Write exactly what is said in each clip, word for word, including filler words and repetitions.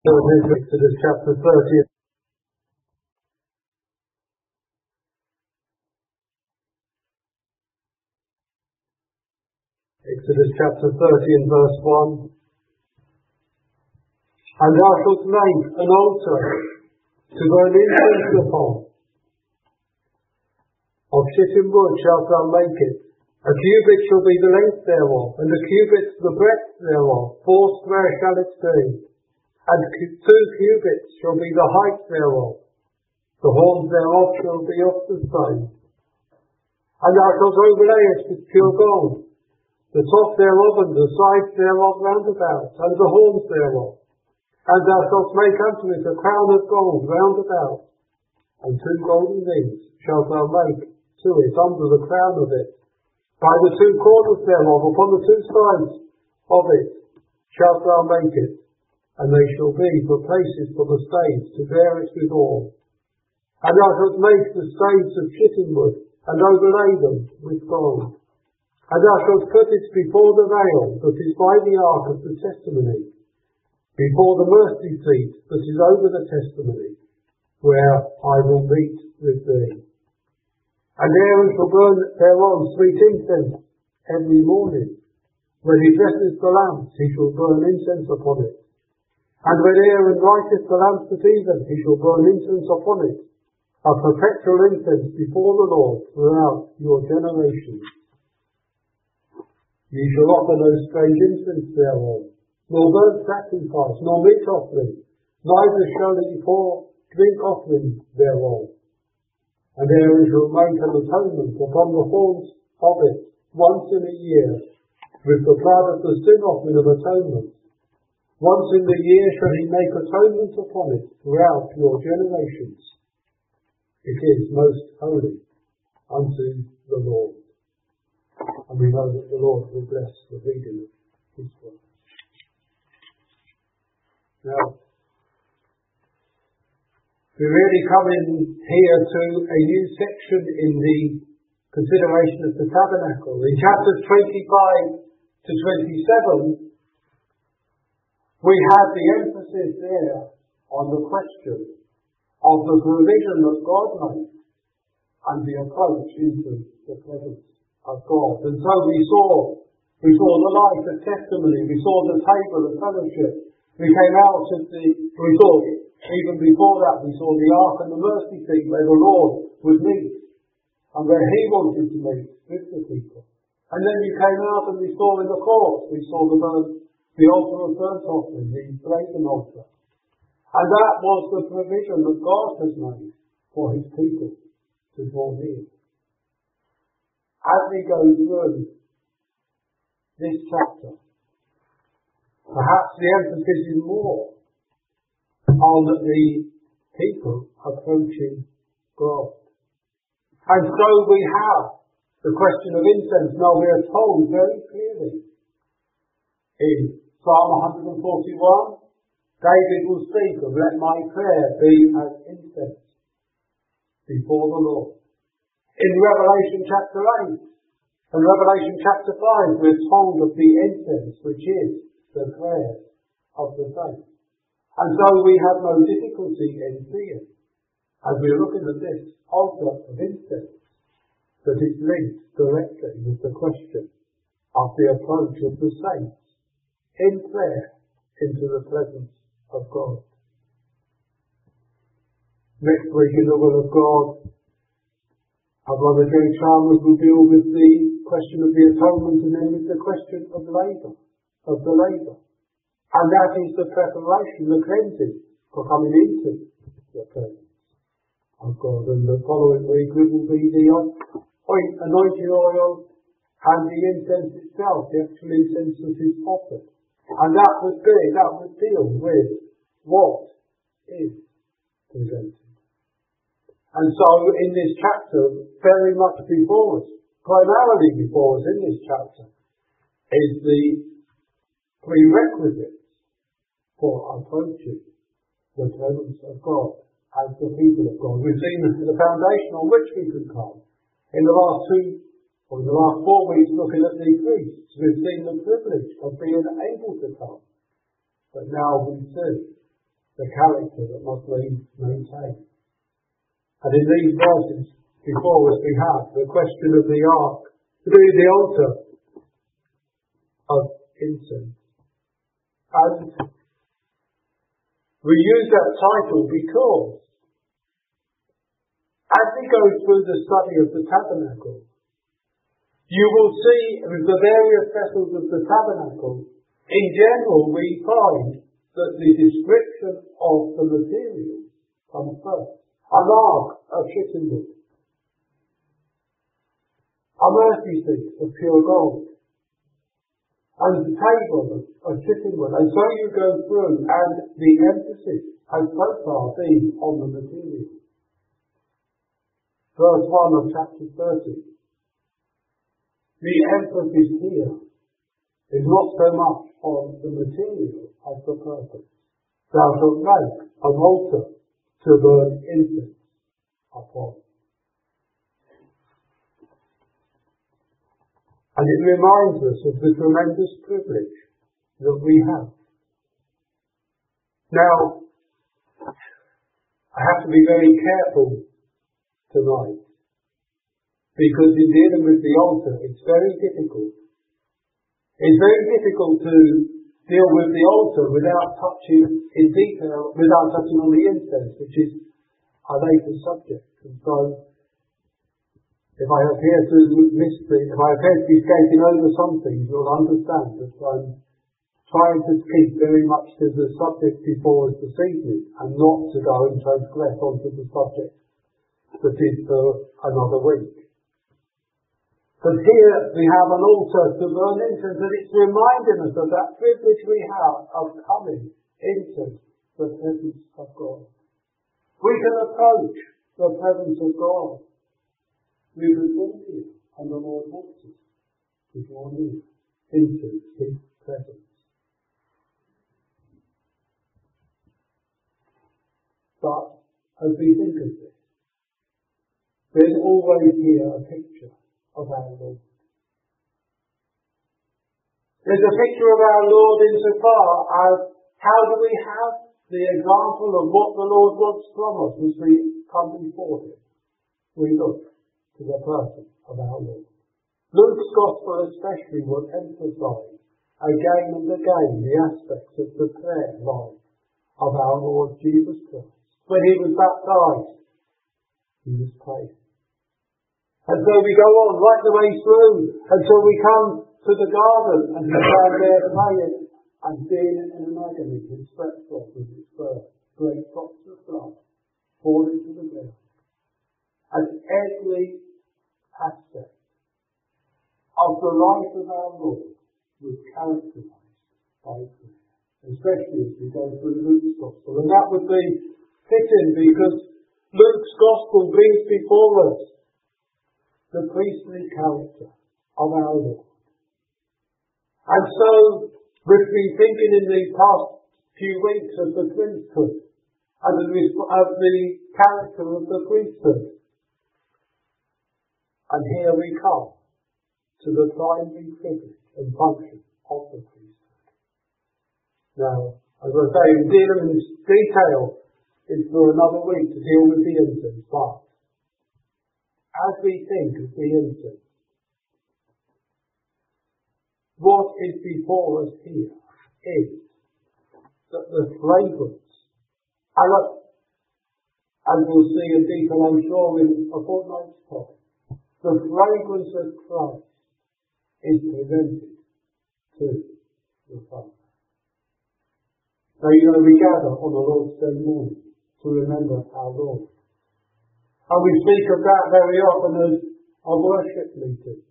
Exodus chapter thirty. Exodus chapter thirty and verse one. And thou shalt make an altar to burn incense upon. Of shittim wood shalt thou make it. A cubit shall be the length thereof, and a cubit the breadth thereof. Four square shall it be. And two cubits shall be the height thereof. The horns thereof shall be of the same. And thou shalt overlay it with pure gold, the top thereof and the sides thereof round about, and the horns thereof. And thou shalt make unto it a crown of gold round about, and two golden rings shalt thou make to it under the crown of it. By the two corners thereof, upon the two sides of it, shalt thou make it. And they shall be for places for the staves, to bear it withal. And thou shalt make the staves of shittim wood, and overlay them with gold. And thou shalt put it before the veil that is by the ark of the testimony, before the mercy seat that is over the testimony, where I will meet with thee. And Aaron shall burn thereon sweet incense every morning. When he dresses the lamps, he shall burn incense upon it. And when Aaron lighteth the lamps at even, he shall burn incense upon it, a perpetual incense before the Lord throughout your generations. Ye shall offer no strange incense thereon, nor burnt sacrifice, nor meat offering, neither shall ye pour drink offering thereon. And Aaron shall make an atonement upon the horns of it once in a year, with the blood of the sin offering of atonement. Once in the year shall he make atonement upon it throughout your generations. It is most holy unto the Lord. And we know that the Lord will bless the reading of his word. Now, we really come in here to a new section in the consideration of the tabernacle. In chapters twenty-five to twenty-seven, we have the emphasis there on the question of the provision that God made and the approach into the presence of God. And so we saw, we saw the light of testimony, we saw the table of fellowship, we came out of the, we saw, even before that, we saw the ark and the mercy seat where the Lord would meet and where he wanted to meet with the people. And then we came out and we saw in the court, we saw the burnt The altar of burnt offering, the brazen altar. And that was the provision that God has made for his people to draw near. As we go through this chapter, perhaps the emphasis is more on the people approaching God. And so we have the question of incense. Now we are told very clearly in Psalm one forty-one, David will speak of, let my prayer be as incense before the Lord. In Revelation chapter eight and Revelation chapter five, we're told of the incense, which is the prayer of the saints. And so we have no difficulty in seeing, as we're looking at this altar of incense, that is linked directly with the question of the approach of the saints in prayer into the presence of God. Next week in the will of God, our brother Jerry Chalmers will deal with the question of the atonement and then with the question of labour, of the labour. And that is the preparation, the cleansing for coming into the presence of God. And the following week it will be the oint, anointing oil and the incense itself, the actual incense that is offered. And that would be, that would deal with what is presented. And so in this chapter, very much before us, primarily before us in this chapter, is the prerequisites for approaching the presence of God as the people of God. We've seen this as the foundation on which we can come. In the last two or in the last four weeks looking at the priests, we've seen the privilege of being able to come. But now we see the character that must be maintained. And in these verses before us we have the question of the ark, the altar of incense. And we use that title because as we go through the study of the tabernacle, you will see with the various vessels of the tabernacle, in general we find that the description of the material comes first. An ark of shittim wood, a mercy seat of pure gold, and the table of, of shittim wood. And so you go through, and the emphasis has so far been on the material. Verse one of chapter thirty. The emphasis here is not so much on the material as the purpose. Thou shalt make an altar to burn incense upon. And it reminds us of the tremendous privilege that we have. Now, I have to be very careful tonight, because in dealing with the altar, it's very difficult. It's very difficult to deal with the altar without touching in detail, without touching on the incense, which is a later subject. And so, if I appear to miss the, if I appear to be skating over some things, you'll understand that I'm trying to keep very much to the subject before us this evening, and not to go and transgress onto the subject that is for another week. But here we have an altar to burn incense, and it's reminding us of that privilege we have of coming into the presence of God. We can approach the presence of God. We can draw near, and the Lord wants us to draw near into His presence. But as we think of this, there's always here a picture of our Lord. There's a picture of our Lord insofar as how do we have the example of what the Lord wants from us as we come before Him. We look to the person of our Lord. Luke's Gospel especially will emphasize again and again the aspects of the prayer life of our Lord Jesus Christ. When He was baptized, He was praying. And so we go on right the way through until we come to the garden and He found there praying and being in an agony, His sweat drop with His first great drops of blood falling to the ground. And every aspect of the life of our Lord was characterized by prayer, especially as we go through Luke's Gospel. And that would be fitting because Luke's Gospel brings before us the priestly character of our Lord. And so, we've been thinking in the past few weeks of the priesthood and of the character of the priesthood. And here we come to the primary privilege and function of the priesthood. Now, as I say, dealing in detail is for another week to deal with the incense, but as we think of the incense, what is before us here is that the fragrance, and as we'll see in detail, I'm sure, in a fortnight's time, the fragrance of Christ is presented to the Father. Now, you know, we gather on the Lord's Day morning to remember our Lord. And we speak of that very often as a worship meeting.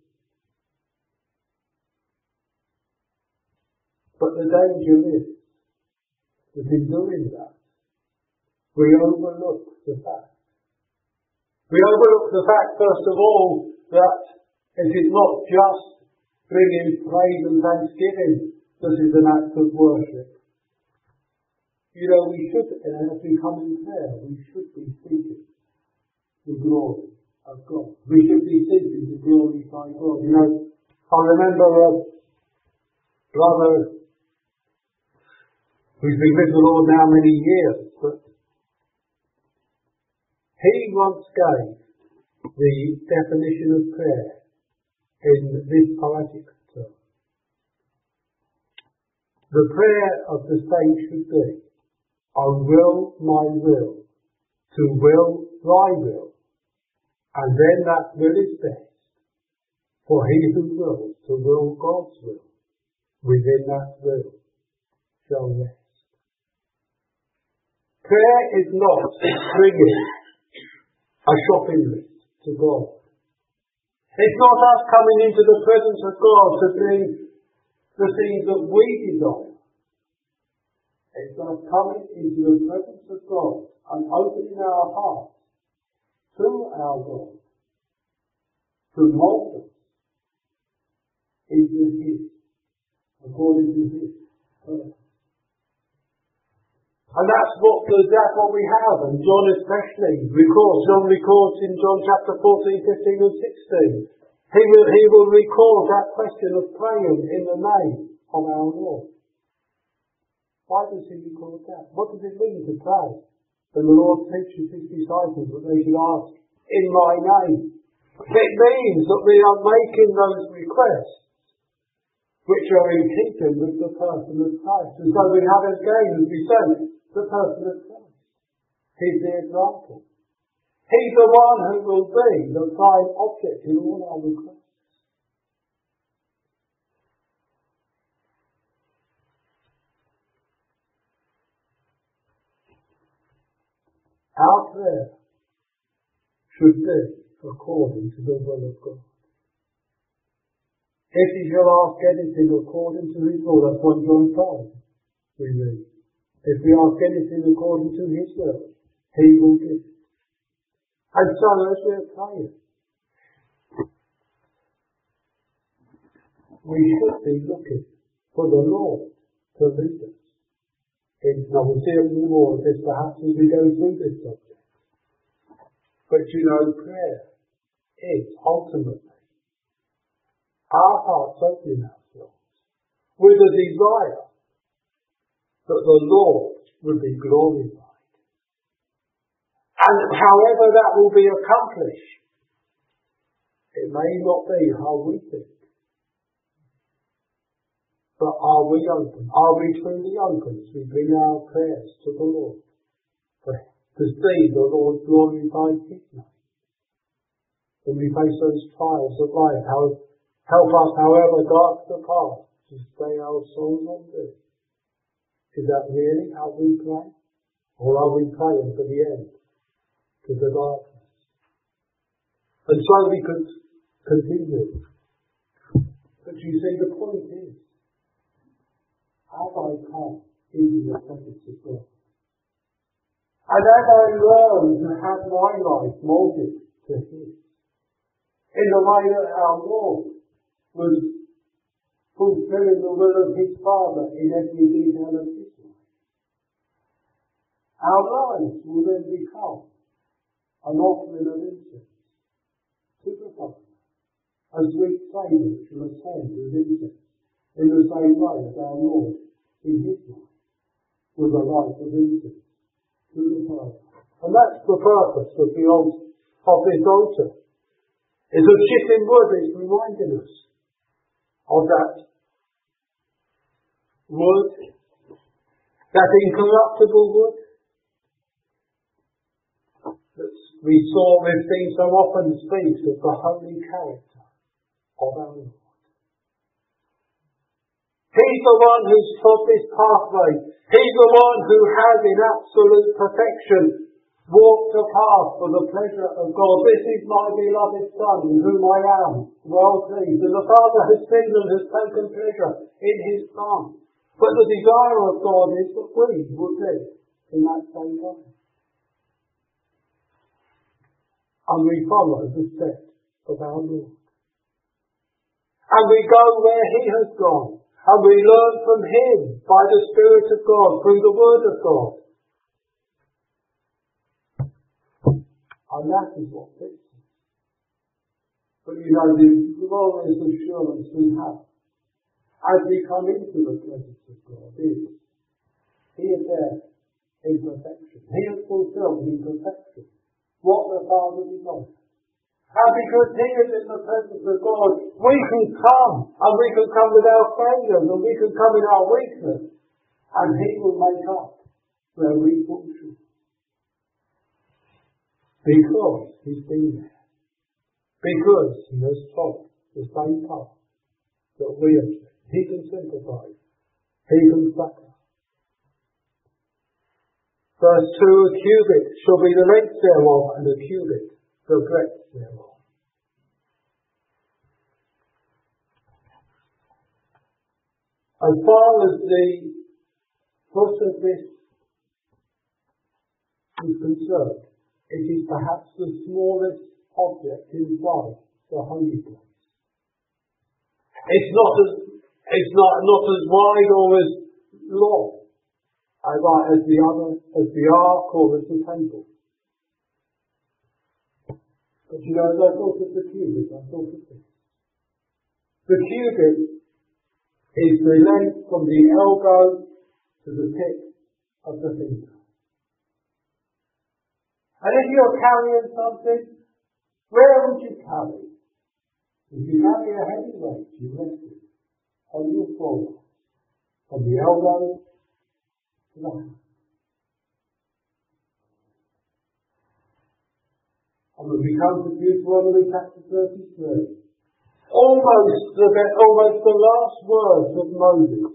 But the danger is that in doing that, we overlook the fact. We overlook the fact, first of all, that it is not just bringing praise and thanksgiving that is an act of worship. You know, we should, as we come in prayer, we should be seeking the glory of God. We should be seeking to glorify God. You know, I remember a brother who's been with the Lord now many years, but he once gave the definition of prayer in this poetic term. The prayer of the saint should be, I will my will, to will thy will, and then that will is best, for he who wills to will God's will, within that will shall rest. Prayer is not bringing a shopping list to God. It's not us coming into the presence of God to bring the things that we desire. It's us coming into the presence of God and opening our hearts to our God to mold us into His, according to His purpose. And that's what, that's what we have. And John especially records, John records in John chapter fourteen, fifteen and sixteen. He will, he will record that question of praying in the name of our Lord. Why does he record that? What does it mean to pray? When the Lord teaches his disciples that they should ask in my name. It means that we are making those requests which are in keeping with the person of Christ. And so we have again, as we say, the person of Christ. He's the example. He's the one who will be the prime object in all our requests. Our prayer should be according to the will of God. If he shall ask anything according to his will, that's First John five, we read. If we ask anything according to his will, he will give it. And so as we are praying, we should be looking for the Lord to lead us. And we'll see a little more of this perhaps as we go through this subject. But you know, prayer is ultimately our hearts opening ourselves with a desire that the Lord would be glorified. And however that will be accomplished, it may not be how we think. But are we open? Are we truly open as we bring our prayers to the Lord? For, to see the Lord glorify his name. When we face those trials of life, how, help us, however dark the path, to stay our souls on thee. Is that really how we pray? Or are we praying for the end? To the darkness? And so we could continue. But you see, the point is, as I come into the presence of God, and as I learn to have my life moulded to His, in the way that our Lord was fulfilling the will of His Father in every detail of His life, our lives will then become an offering of incense to the Father, a sweet savour which will ascend with incense. In the same way as our Lord, in his life, was a life of incense to the Father. And that's the purpose of the old, of this altar. It's a chipping wood, it's reminding us of that wood, that incorruptible wood that we saw, we've seen so often speaks of the holy character of our Lord. He's the one who's trod this pathway. He's the one who has in absolute perfection walked a path for the pleasure of God. This is my beloved Son, in whom I am well pleased. And the Father has seen and has taken pleasure in his Son. But the desire of God is that we would live in that same way. And we follow the steps of our Lord. And we go where he has gone. And we learn from him by the Spirit of God, through the Word of God. And that is what fits us. But you know, the glorious assurance we have as we come into the presence of God is He is there in perfection. He has fulfilled in perfection what the Father desired. And because He is in the presence of God, we can come, and we can come with our failures, and we can come in our weakness, and He will make up where we fall short. Because He's been there. Because He has taught the same path that we have taken. He can sympathize. He can succor. Verse two, a cubit shall be the length thereof, and a cubit the breadth thereof. As far as the foot of this is concerned, it is perhaps the smallest object inside the holy place. It's not as it's not not as wide or as long as, as the other, as the ark or as the table. But you know, as I thought of the cubit, I thought of this. The cubit is the length from the elbow to the tip of the finger. And if you're carrying something, where would you carry? If you carry a heavy weight, you rest it on your forearm, from the elbow to the hand. And when we come to Deuteronomy chapter thirty-three, almost the, almost the last words of Moses,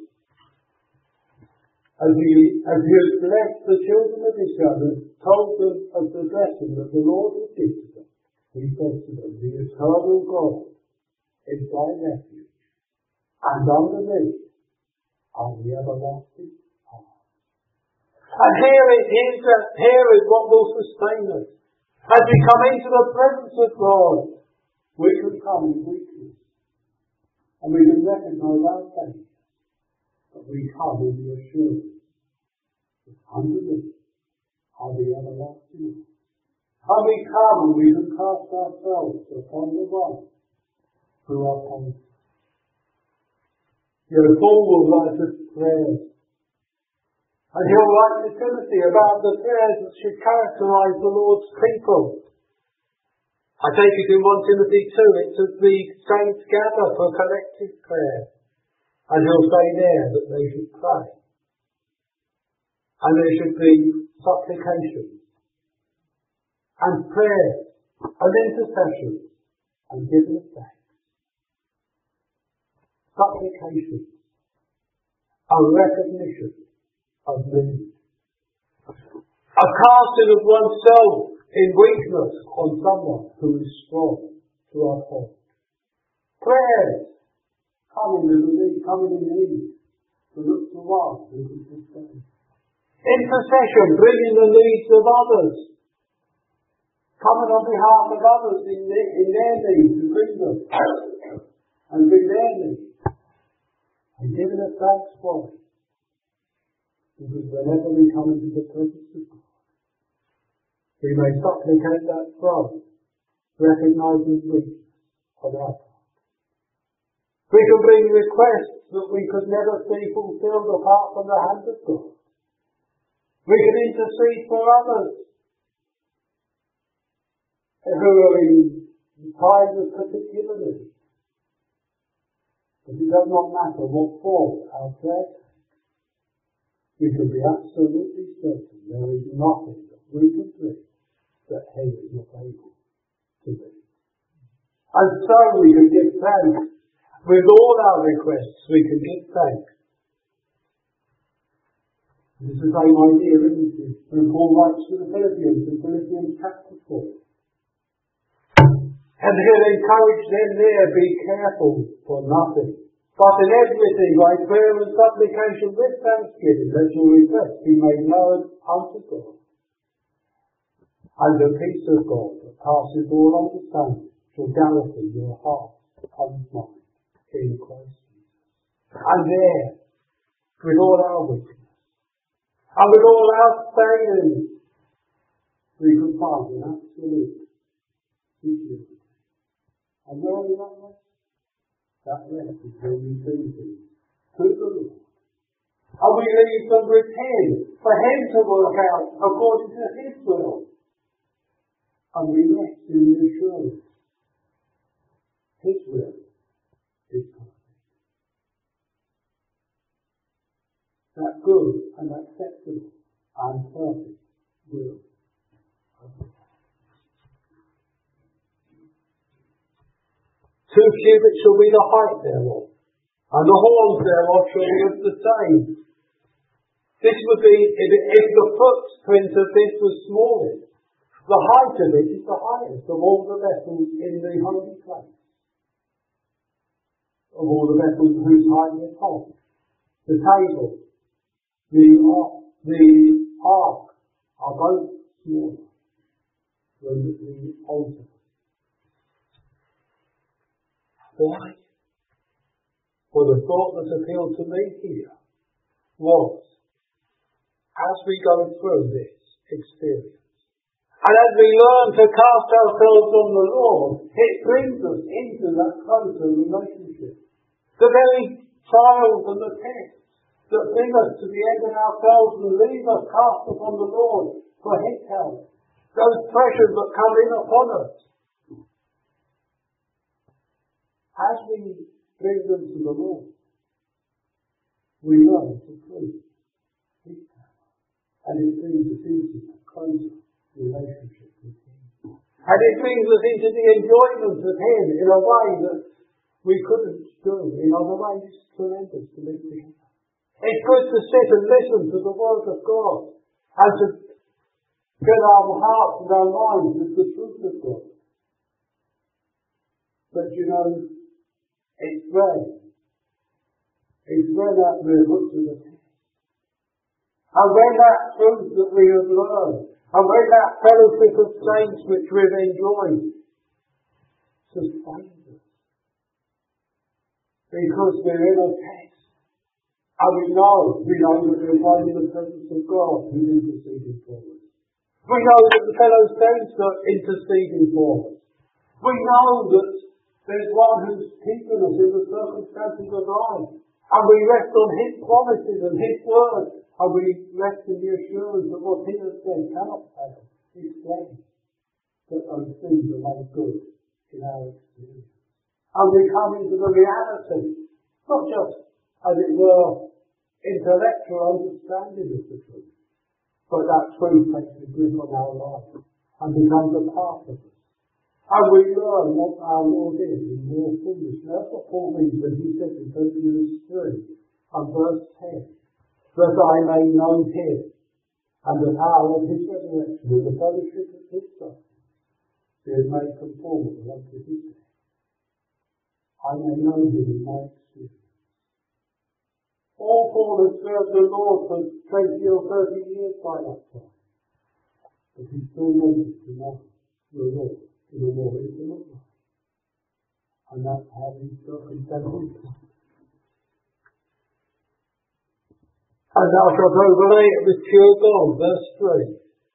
as he, as he has blessed the children of Israel and told them of the blessing that the Lord would give to them, he said to them, the eternal God is thy refuge, and underneath are the everlasting arms. And here it is, that here is what will sustain us. As we come into the presence of God, we can come in weakness, and we can recognize our faith, but we come in the assurance that underneath are the everlasting arms. And we come and we can cast ourselves upon the one who are upon us. You know, Paul will write us prayers. And he'll write to Timothy about the prayers that should characterize the Lord's people. I take it in First Timothy two, it's as the saints gather for collective prayer. And he'll say there that they should pray. And there should be supplications, and prayers, and intercessions, and giving of thanks. Supplications, a recognition of need, a casting of oneself in weakness on someone who is strong to uphold. Prayers, coming in need, coming in need, to look to one who can sustain. Intercession, bringing the needs of others, coming on behalf of others in their, in their needs, to bring them and bring their needs. And giving us thanks for it. Because whenever we come into the presence of God, we may supplicate that throne, recognizing weakness on our part. We can bring requests that we could never see fulfilled apart from the hand of God. We can intercede for others who are in times of particular need. But it does not matter what form our prayer takes. We can be absolutely certain there is nothing that we can do that He is not able to do. And so we can give thanks. With all our requests, we can give thanks. This is the same idea, isn't it? When Paul writes to the Philippians in Philippians chapter four. And he'll encourage them there, be careful for nothing, but in everything by prayer and supplication with thanksgiving, let your requests be made known unto God. And the peace of God that passes all understanding shall garrison your heart and mind in Christ Jesus. And there, with all our weakness, and with all our failings, we can find an absolute security. And where is that rest? That rest is when we bring things to the Lord, And we leave them with Him, for Him to work out according to His will. And we rest in the assurance. His will is perfect. That good and acceptable and perfect will of God. Two cubits shall be the height thereof, and the horns thereof shall be of the same. This would be, if, it, if the footprint of this was smallest, the height of it is the highest of all the vessels in the holy place. Of all the vessels whose height is high. The table, the ark, the ark are both smaller than the altar. Why? Well, the thought that appealed to me here was, as we go through this experience, and as we learn to cast ourselves on the Lord, it brings us into that closer relationship. The very trials and the tests that bring us to the end of ourselves and leave us cast upon the Lord for His help. Those pressures that come in upon us. As we bring them to the Lord, we learn to prove His power. And it brings us into a closer relationship with Him. And it brings us into the enjoyment of Him in a way that we couldn't do in other ways. It's tremendous to live together. It's good to sit and listen to the Word of God and to fill our hearts and our minds with the truth of God. But you know, it's when, it's when that we're put to the test. And when that truth that we have learned, and when that fellowship of saints which we've enjoyed, sustains us. Because we're in a test. And we know, we know that we're in the presence of God who's interceding for us. We know that the fellow saints are interceding for us. We know that there's one who's keeping us in the circumstances of life. And we rest on His promises and His word. And we rest in the assurance that what He has said cannot fail. He's saying that those things are made good in our experience. And we come into the reality, not just, as it were, intellectual understanding of the truth, but that truth takes a grip on our life and becomes a part of us. And we learn what our Lord is in more fullness. That's what Paul means when he says in Philippians three and verse ten, that I may know Him and the power of His resurrection and the fellowship of His suffering, being made conformable unto His death. I may know Him in my experience. All Paul has served the Lord for twenty or thirty years by that time. But he still wanted to know the Lord in a more intimate way. And that's how these circumstances come. And thou shalt overlay it with pure gold, verse three.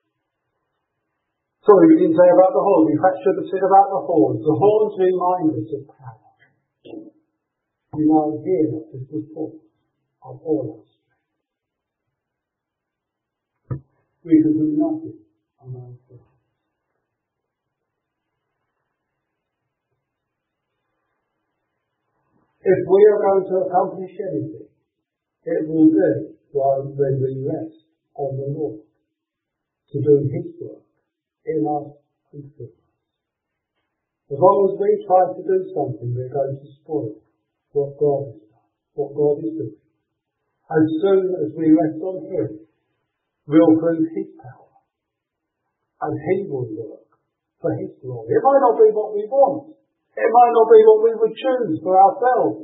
Sorry, we didn't say about the horns. In fact, should have said about the horns. The horns remind us of power. You know, here is the source of all our strength. We can do nothing on ourselves. If we are going to accomplish anything, it will be when we rest on the Lord to do His work in us and through us. As long as we try to do something, we're going to spoil what God has done, what God is doing. As soon as we rest on Him, we'll prove His power, and He will work for His glory. It might not be what we want. It might not be what we would choose for ourselves.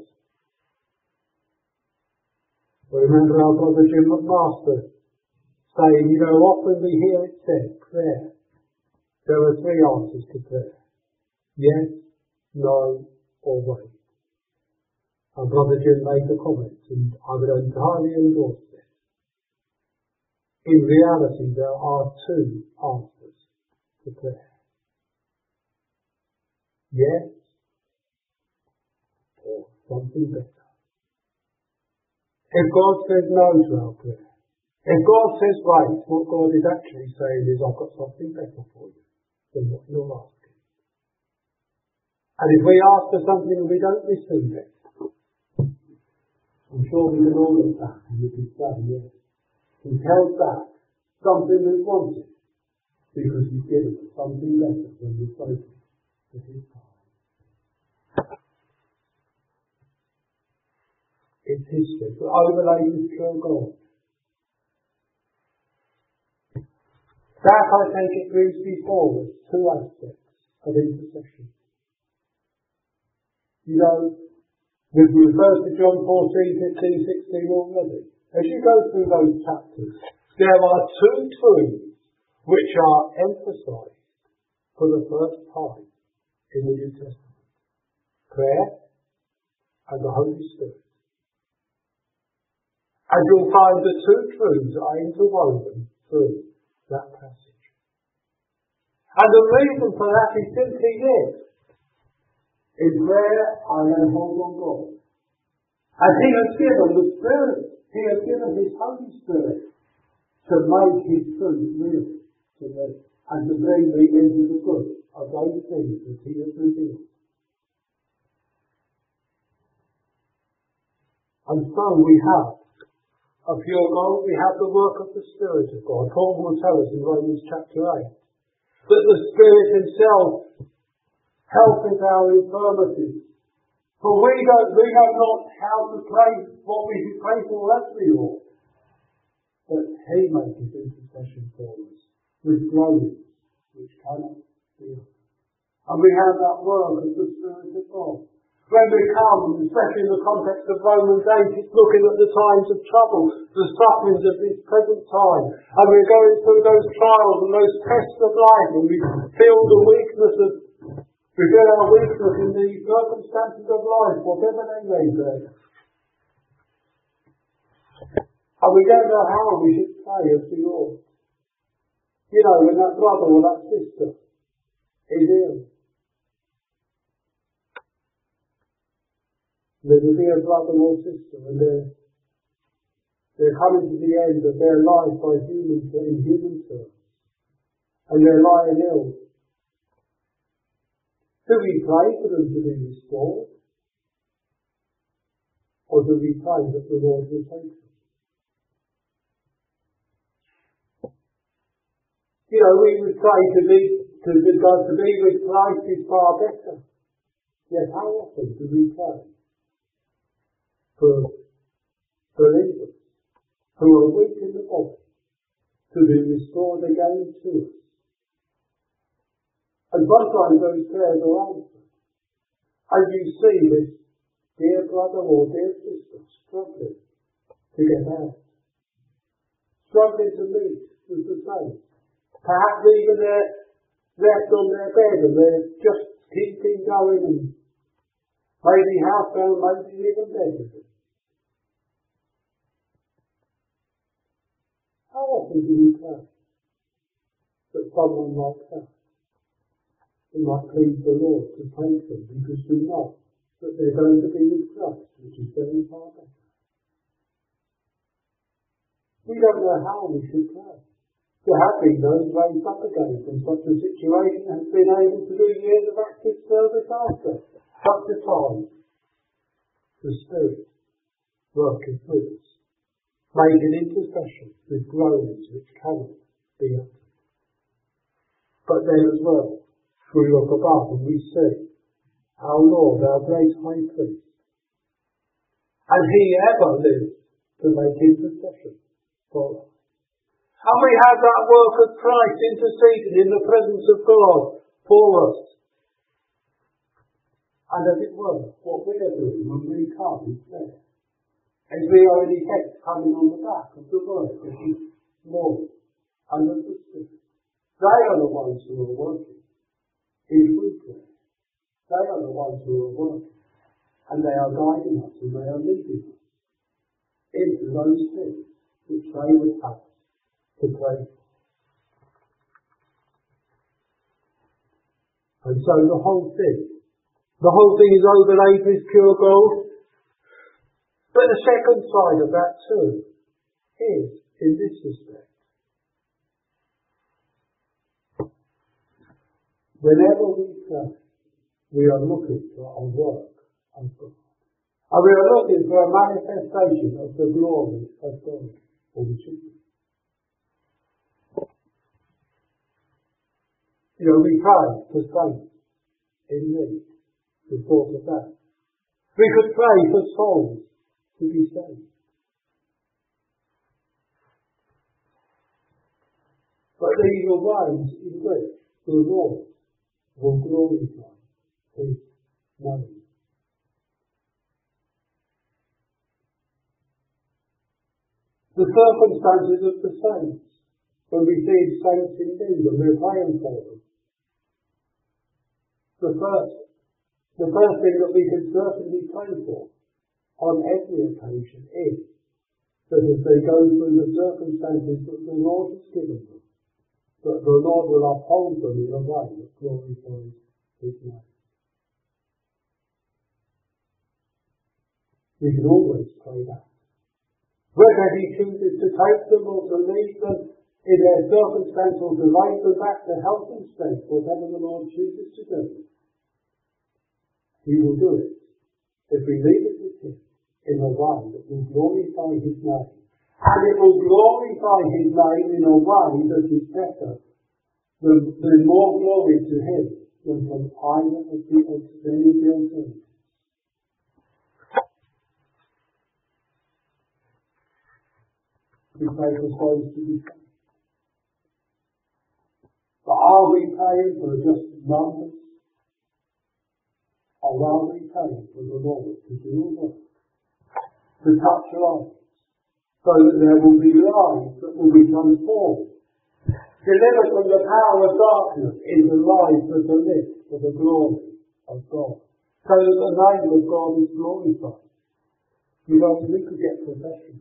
But remember our brother Jim McMaster saying, you know, often we hear it said, prayer. There are three answers to prayer. Yes, no, or wait. And Brother Jim made the comment, and I would entirely endorse this. In reality, there are two answers to prayer. Yes, or something better. If God says no to our prayer, if God says wait, what God is actually saying is, I've got something better for you than what you're asking. And if we ask for something and we don't receive it, I'm sure we can all look back and we can say, yes, He's held back something we wanted because He's given us something better when we've spoken to His time. It's history. But overlaid with pure gold. That, I think, it brings before us two aspects of intercession. You know, we've referred to John fourteen, fifteen, sixteen already. As you go through those chapters, there are two truths which are emphasized for the first time in the New Testament. Prayer and the Holy Spirit. And you'll find the two truths are interwoven through that passage. And the reason for that is simply this. In prayer, I lay hold on God. And He has given the Spirit. He has given His Holy Spirit to make His truth real to me and to bring me into the good of those things that He has revealed. And so we have a pure gold, we have the work of the Spirit of God. Paul will tell us in Romans chapter eight that the Spirit Himself helpeth our infirmities. For we don't, we know not how to pray what we should pray for as we ought. But He maketh intercession for us with groanings which cannot be uttered. And we have that work of the Spirit of God. When we come, especially in the context of Romans eight, it's looking at the times of trouble, the sufferings of this present time. And we're going through those trials and those tests of life, and we feel the weakness of, we feel our weakness in the circumstances of life, whatever they may be. And we don't know how we should pray as we ought. You know, when that brother or that sister is ill. There's a dear brother or sister, and they're, they're coming to the end of their life by human, in human terms, and they're lying ill. Do we pray for them to be restored? Or do we pray that the Lord will take them? You know, we would pray to be, to, to God to be with Christ is far better. Yet how often do we pray for believers who are weak in the body to be restored again to us? And sometimes those prayers are answered. And you see this dear brother or dear sister struggling to get out. Struggling to meet with the saints. Perhaps even they're left on their bed and they're just keeping going and maybe housebound, maybe even bedridden. How often do we pray that someone like that, who might please the Lord to take them because we know that they're going to be with Christ, which is very far better? We don't know how we should pray. There have been those raised up again from such a situation and have been able to do years of active service after such a time. The Spirit working with us, making intercession with groanings which cannot be uttered. But then as well, we look above and we see our Lord, our great High Priest, and He ever lives to make intercession for us. And we have that work of Christ interceding in the presence of God for us. And as it were, what we are doing when we come in prayer, as we are in effect coming on the back of the word of His Lord and of the Spirit. They are the ones who are working in true prayer. They are the ones who are working. And they are guiding us and they are leading us into those things which they would have to pray for. And so the whole thing, the whole thing is overlaid with pure gold. But the second side of that too is in this respect. Whenever we pray, we are looking for a work of God. And we are looking for a manifestation of the glory of God for the children. You know, we pray for saints in need. The thought of that. We could pray for souls to be saved. But these are ways in which the Lord will glorify His name. The circumstances of the saints, when we see saints in need and we're praying for them, the first, the first thing that we can certainly pray for on every occasion is that as they go through the circumstances that the Lord has given them, that the Lord will uphold them in a way that glorifies His name. We can always pray that. Whether He chooses to take them or to leave them in their circumstance or to raise them back to health and strength, whatever the Lord chooses to do, He will do it if we leave it with Him in a way that will glorify His name. And it will glorify His name in a way that is better, than, than more glory to Him than from either of the any of the alternatives. We pray for souls to be saved. But are we praying for just numbers? Or are we praying for the Lord to do a work, to touch lives, so that there will be lives that will be transformed, delivered from the power of darkness into lives that are lived for the glory of God, so that the name of God is glorified. You know, we could get professions.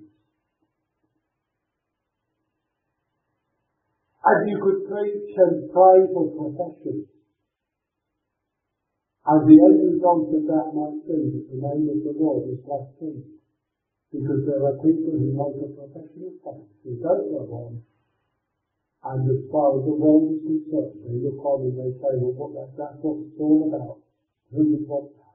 And you could preach and pray for professions. And the end result of that might be that the name of the Lord is blasphemed. Because there are people who make a profession of faith who don't go on, and as far as the world is concerned, they look on and they say, well, what that, that's what it's all about. Who would want that?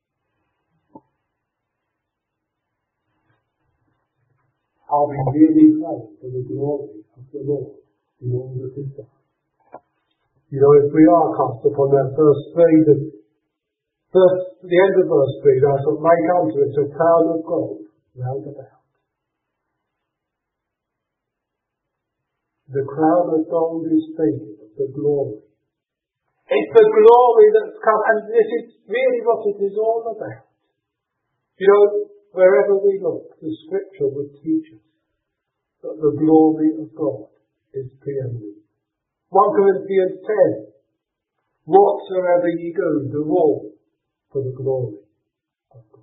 Are we really praying for the glory of the Lord in all that is done? You know, if we are cast upon that verse three, the, first, the end of verse three, thou shalt make unto it a crown of gold round about. The crown of gold is speaking of the glory. It's the glory that's come, and this is really what it is all about. You know, wherever we look, the Scripture would teach us that the glory of God is preeminent. First Corinthians ten, whatsoever ye do, do all for the glory of God.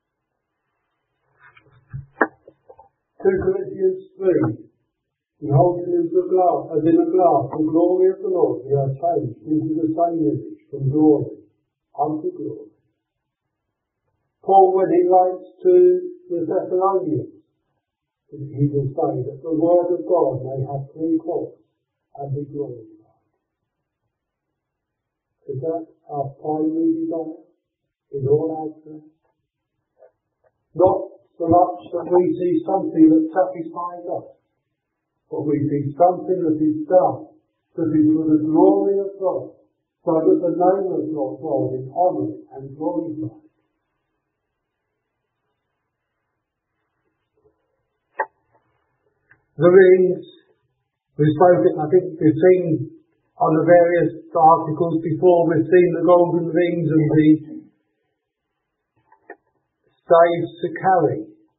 Second Corinthians three, beholding as, the glass, as in a glass the glory of the Lord, we are changed into the same image from glory unto glory. Paul, when he writes to the Thessalonians, he will say that the word of God may have three courts and be glorified. Is that our primary desire in all our prayers? Not so much that we see something that satisfies us, but we see something that is done that is for the glory of God, so that the name of God is honoured and glorified. The rings, we've spoken, I think we've seen on the various articles before, we've seen the golden rings and the staves to carry.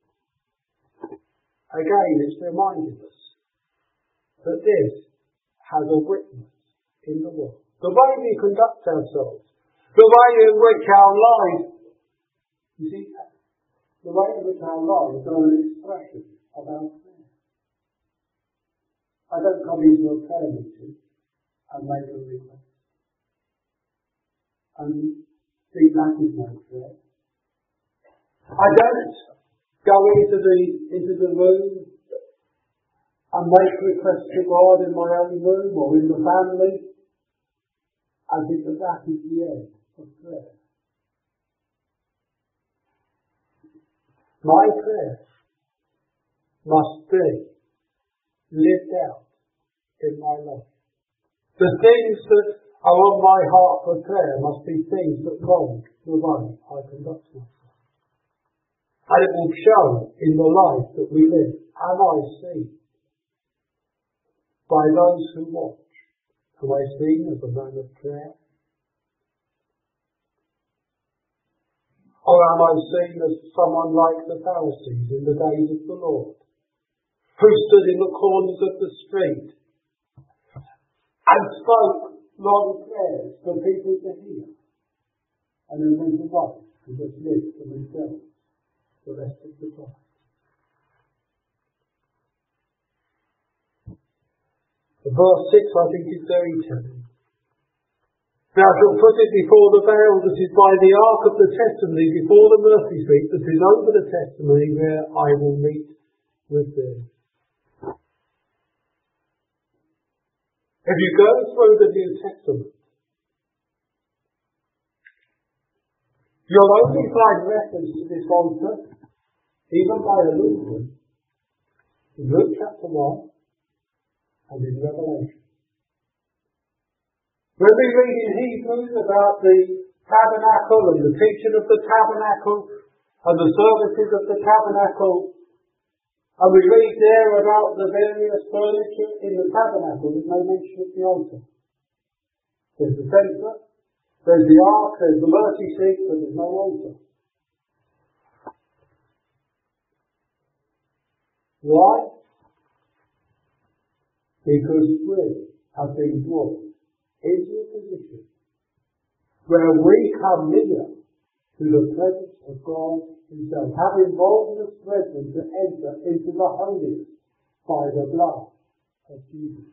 Again, it's reminding us that this has a witness in the world. The way we conduct ourselves, the way in which our lives, you see, the way in which our lives are an expression of our prayer. I don't come into a prayer meeting and make a request and think that is my prayer. I don't go into the into the room and make requests to God in my own room or in the family, as if that is the end of prayer. My prayer must be lived out in my life. The things that are on my heart for prayer must be things that mould the way I conduct myself. And it will show in the life that we live. Am I seen by those who watch? Am I seen as a man of prayer? Or am I seen as someone like the Pharisees in the days of the Lord, who stood in the corners of the street and spoke long prayers for people to hear, and then went away and just lived for themselves the rest of the time? Verse six, I think, is very telling. Thou shalt put it before the veil that is by the ark of the testimony, before the mercy seat that is over the testimony, where I will meet with thee. If you go through the New Testament, you'll only find reference to this altar, even by allusion, in Luke chapter one and in Revelation. When we read in Hebrews about the tabernacle and the teaching of the tabernacle and the services of the tabernacle, and we read there about the various furniture in the tabernacle, there's no mention of the altar. There's the censer, there's the ark, there's the mercy seat, but there's no altar. Why? Because we have been brought into a position where we come near to the presence of God Himself, having boldness, brethren, to enter into the holiest by the blood of Jesus.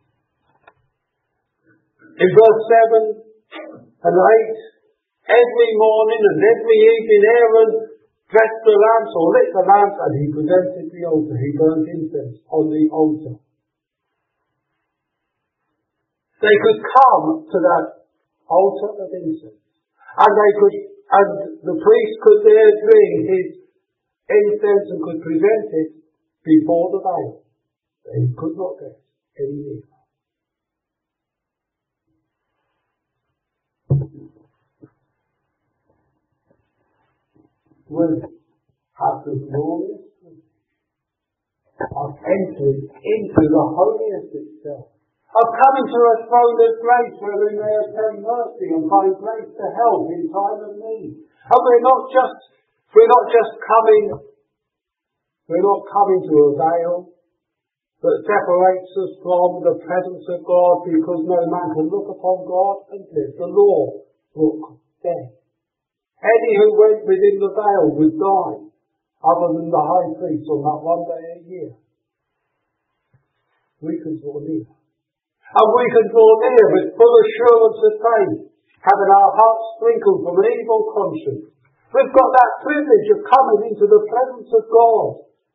In verse seven and eight, every morning and every evening Aaron dressed the lamps or lit the lamps, and he presented the altar. He burnt incense on the altar. They could come to that altar of incense, and they could, and the priest could there bring his incense and could present it before the veil. They could not get any nearer. We have the glorious of entering into the holiest itself, of coming to a throne of grace where we may obtain mercy and find grace to help in time of need. And we're not just, we're not just coming, we're not coming to a veil that separates us from the presence of God, because no man can look upon God and live. The law book dead. Any who went within the veil would die, other than the high priest on that one day a year. We can draw near. And we can draw near with full assurance of faith, having our hearts sprinkled from an evil conscience. We've got that privilege of coming into the presence of God.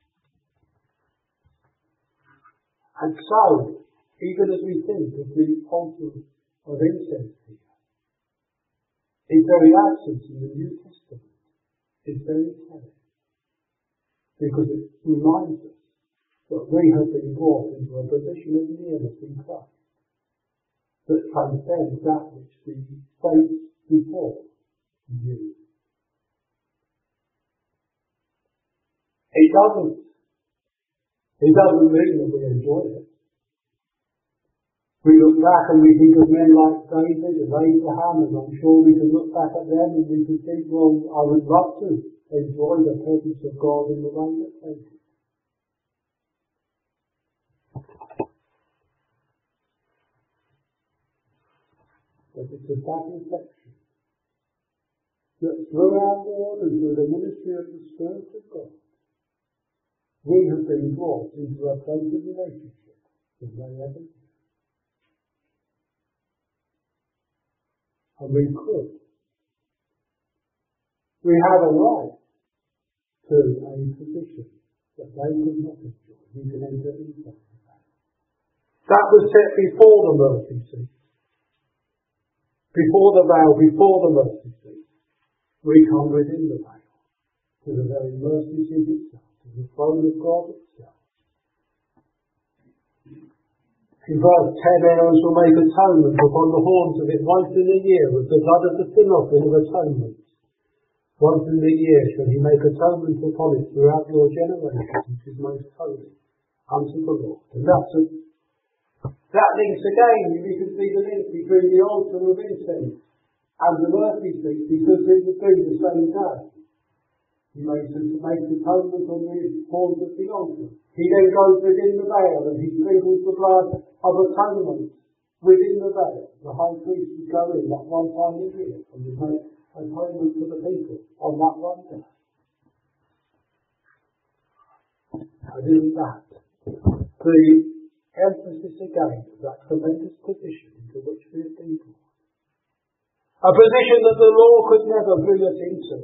And so, even as we think of the altar of incense here, its very absence in the New Testament is very telling, because it reminds us that we have been brought into a position of nearness in Christ that transcends that which the saints before knew. It doesn't, it doesn't mean that we enjoy it. We look back and we think of men like David and Abraham, and I'm sure we can look back at them and we can think, well, I would love to enjoy the presence of God in the way that they did. But it's a sad reflection that through our Lord and through the ministry of the Spirit of God, we have been brought into a closer relationship than they ever did. And we could. We have a right to a position that they could not enjoy. You can enter into that. That was set before the mercy seat. Before the veil, before the mercy seat. We come within the veil to the very mercy seat itself, to the throne of God itself. In verse ten, Aaron shall make atonement upon the horns of it once in a year with the blood of the sin offering of atonement. Once in a year shall he make atonement upon it throughout your generations, which is most holy unto the Lord. And that's a, that links again, you can see the link between the altar of incense and the mercy seat, because it would be the same day. He makes, makes atonement on the horns of the altar. He then goes within the veil and he sprinkles the blood of atonement within the veil. The high priest would go in that one time a year and would make atonement for the people on that one day. And isn't that the emphasis again of that tremendous position into which we have been brought? A position that the law could never bring us into.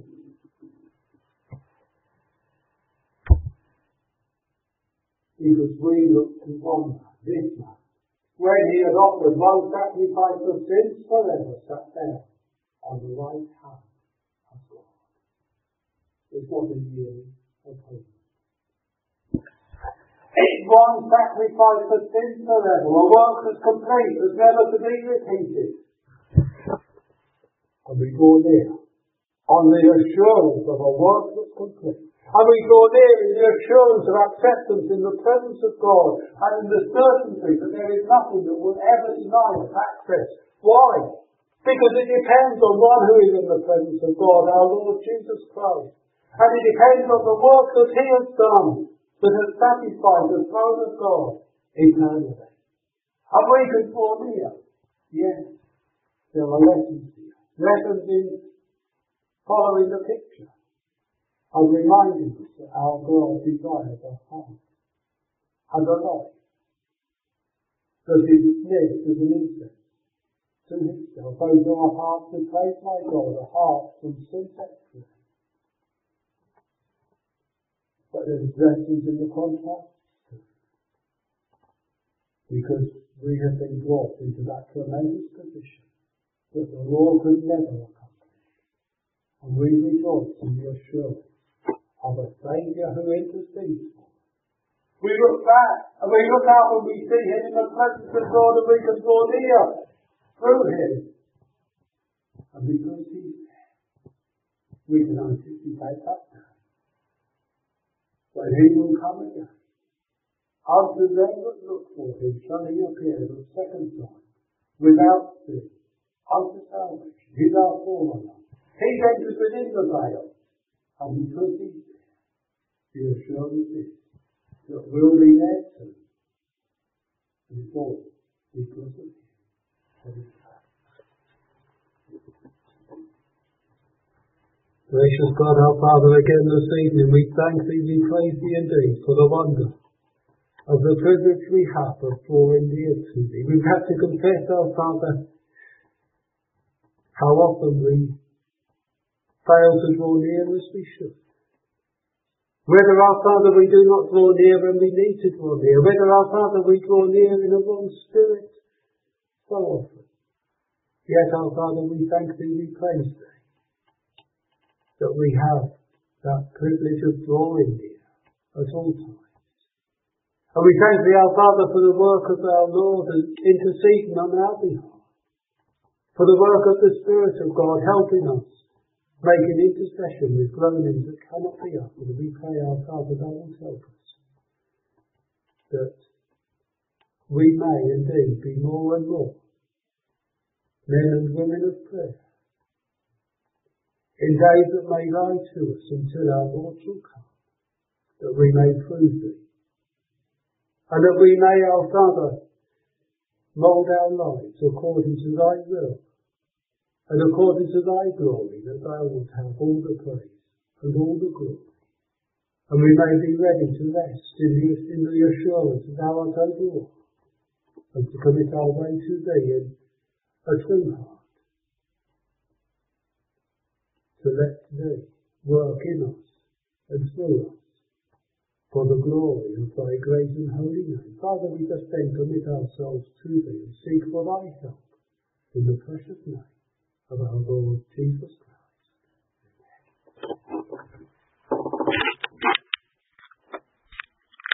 Because we look to one man, this man, when he had offered one sacrifice of sins forever, sat there on the right hand of God. It was a year of hope. It's one sacrifice of sins forever, a work that's complete, that's never to be repeated. And we draw near on the assurance of a work that's complete. And we draw near in the assurance of acceptance in the presence of God and in the certainty that there is nothing that will ever deny us access. Why? Because it depends on one who is in the presence of God, our Lord Jesus Christ. And it depends on the work that he has done that has satisfied the throne of God eternally. And we can draw near. Yes, there are lessons here. Lessons in following the picture. And reminding us that our God desires a heart and a life that is lit as an incense to himself. Those are our hearts that praise my God, a heart from sin set free. But there's blessings in the contrast too. Because we have been brought into that tremendous position that the law could never accomplish. And we rejoice in the assurance of a Saviour who intercedes for us. We look back and we look up and we see him in the presence of God and we can draw near through him. And because he's there, we can anticipate that day. When he will come again. Unto them that look for him shall he appear the second time, without sin, unto salvation. He's our forerunner. He enters within the veil, and because he's there, the assurance is that we'll be there too. And it's all because of him. Gracious God, our Father, again this evening we thank thee, we praise thee indeed for the wonder of the privilege we have of drawing near to thee. We've had to confess, our Father, how often we fail to draw near as we should. Whether, our Father, we do not draw near when we need to draw near. Whether, our Father, we draw near in a wrong spirit so often. Yet, our Father, we thank thee, we praise thee, that we have that privilege of drawing near at all times. And we thank thee, our Father, for the work of our Lord and interceding on our behalf. For the work of the Spirit of God helping us, making intercession with groanings that cannot be uttered. And we pray, our Father, thou wilt help us, that we may indeed be more and more men and women of prayer, in days that may lie to us until our Lord shall come, that we may prove thee, and that we may, our Father, mould our lives according to thy will, and according to thy glory, that thou wilt have all the praise and all the glory. And we may be ready to rest in the, in the assurance that thou art over all, and to commit our way to thee in a true heart, to let thee work in us and through us, for the glory of thy great and holy name. Father, we just then commit ourselves to thee and seek for thy help in the precious name of our Lord Jesus Christ.